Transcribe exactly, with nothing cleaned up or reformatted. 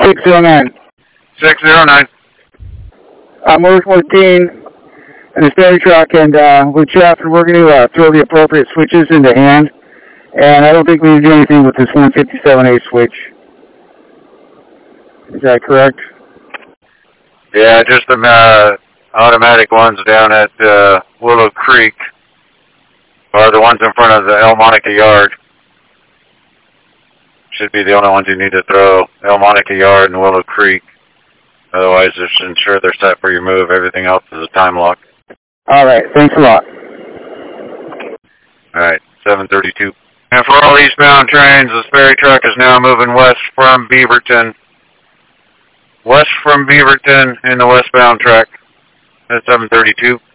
six zero nine. six zero nine. I'm working with Dean and the ferry truck, and uh, with Jeff, and we're going to uh, throw the appropriate switches into hand. And I don't think we need to do anything with this one fifty-seven A switch. Is that correct? Yeah, just the uh, automatic ones down at uh, Willow Creek, or the ones in front of the El Monica Yard. Should be the only ones you need to throw, El Monica Yard and Willow Creek. Otherwise, just ensure they're set for your move. Everything else is a time lock. All right, thanks a lot. All right, seven thirty-two. And for all eastbound trains, the ferry truck is now moving west from Beaverton. West from Beaverton in the westbound track at seven thirty-two.